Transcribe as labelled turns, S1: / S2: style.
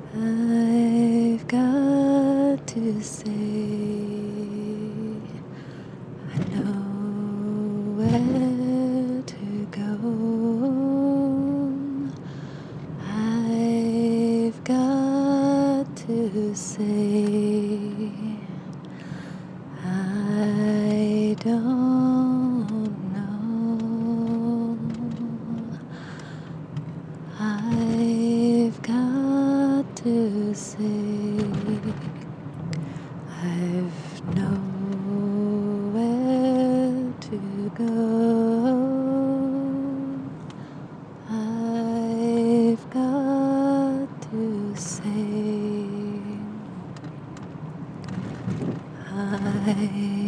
S1: I've got to say, I know where to go. I've got to say, I don't know. I've got to say, I've nowhere to go. I've got to say,